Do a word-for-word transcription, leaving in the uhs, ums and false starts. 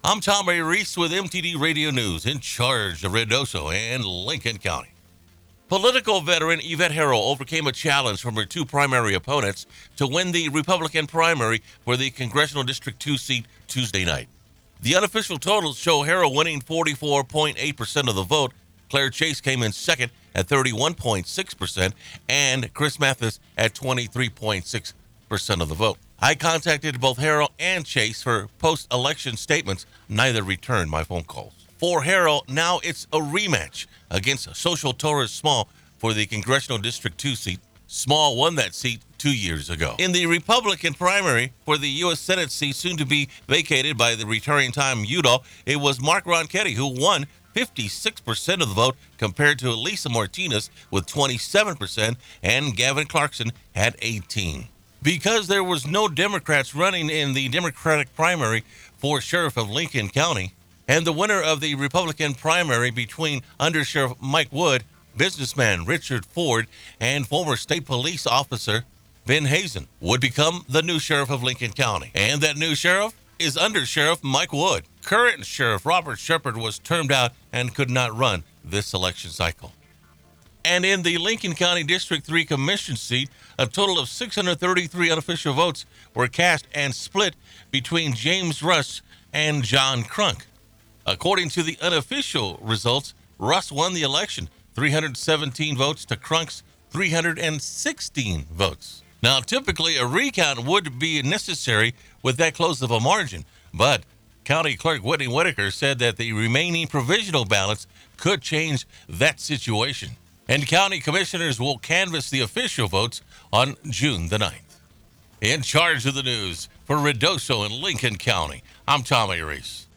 I'm Tommy Reese with M T D Radio News, in charge of Reynosa and Lincoln County. Political veteran Yvette Herro overcame a challenge from her two primary opponents to win the Republican primary for the Congressional District two seat Tuesday night. The unofficial totals show Herro winning forty-four point eight percent of the vote. Claire Chase came in second at thirty-one point six percent, and Chris Mathis at twenty-three point six percent of the vote. I contacted both Herro and Chase for post-election statements. Neither returned my phone calls. For Herro, now it's a rematch against Social Torres Small for the Congressional District two seat. Small won that seat two years ago. In the Republican primary for the U S Senate seat soon to be vacated by the returning Tom Udall, it was Mark Ronchetti who won fifty-six percent of the vote compared to Elisa Martinez with twenty-seven percent, and Gavin Clarkson had eighteen. Because there was no Democrats running in the Democratic primary for Sheriff of Lincoln County, and the winner of the Republican primary between Under Sheriff Mike Wood, businessman Richard Ford, and former state police officer Ben Hazen would become the new sheriff of Lincoln County. And that new sheriff is Under Sheriff Mike Wood. Current Sheriff Robert Shepard was termed out and could not run this election cycle. And in the Lincoln County District three Commission seat, a total of six hundred thirty-three unofficial votes were cast and split between James Russ and John Crunk. According to the unofficial results, Russ won the election, three hundred seventeen votes to Crunk's three hundred sixteen votes. Now, typically, a recount would be necessary with that close of a margin, but County Clerk Whitney Whitaker said that the remaining provisional ballots could change that situation. And county commissioners will canvass the official votes on June the ninth. In charge of the news for Reynosa and Lincoln County, I'm Tommy Reese.